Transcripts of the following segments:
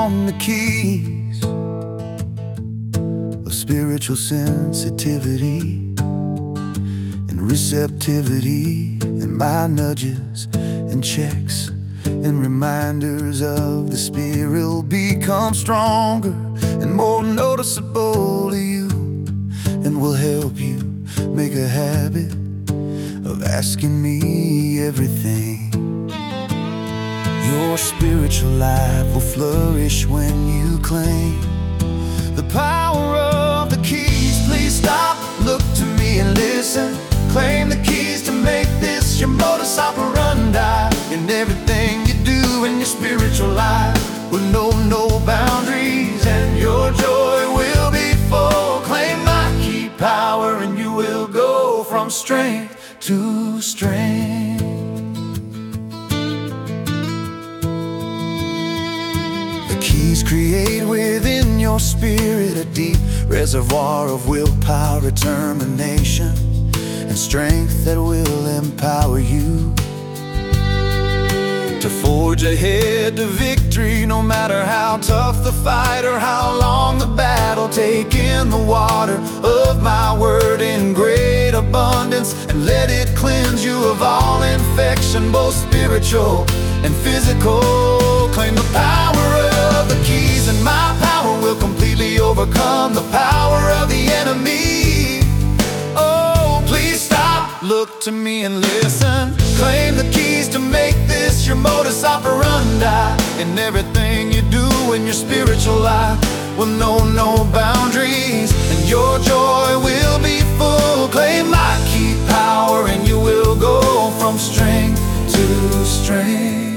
on the keys of spiritual sensitivity and receptivity, and my nudges and checks and reminders of the Spirit will become stronger and more noticeable to you, and will help you make a habit of asking me everything. Your spiritual life will flourish when you claim the power of the keys. Please stop, look to me and listen. Claim the keys to make this your modus operandi. In everything you do in your spiritual life will know no boundaries, and your joy will be full. Claim my key power and you will go from strength to strength. The keys create within your spirit a deep reservoir of willpower, determination, and strength that will empower you to forge ahead to victory, no matter how tough the fight or how long the battle. Take in the water of my word in great abundance, and let it cleanse you of all infection, both spiritual and physical. Claim the power of the keys, and my power will completely overcome the power of the enemy. Oh, please stop, look to me and listen. Claim the keys to make this your modus operandi. In everything you do in your spiritual life will know no boundaries, and your joy will be full. Claim my key power and you will go from strength to strength.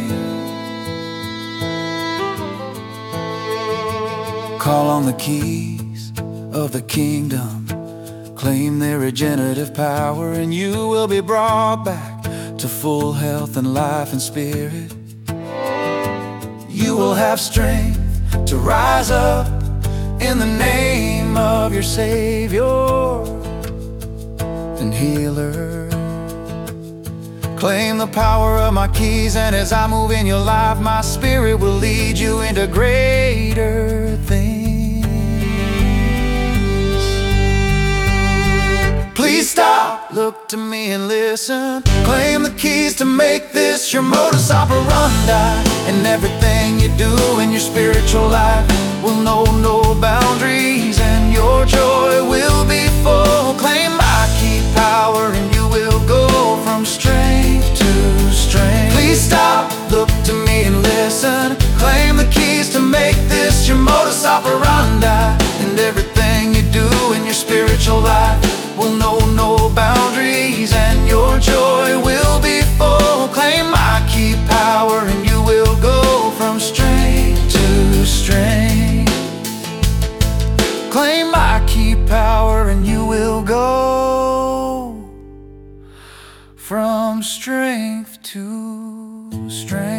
Call on the keys of the kingdom, claim their regenerative power, and you will be brought back to full health and life and spirit. You will have strength to rise up in the name of your Savior and Healer. Claim the power of my keys, and as I move in your life, my Spirit will lead you into greater things. Please stop, look to me and listen. Claim the keys to make this your modus operandi. And everything you do in your spiritual life will know no boundaries, and your joy will be full. Claim my key power and you will go from strength to strength. Please stop, look to me and listen. Claim the keys to make this your modus operandi. And everything you do in your spiritual life will know no boundaries, and your joy will be full. Claim my key power and you will go from strength to strength. Claim my key power and you will go from strength to strength.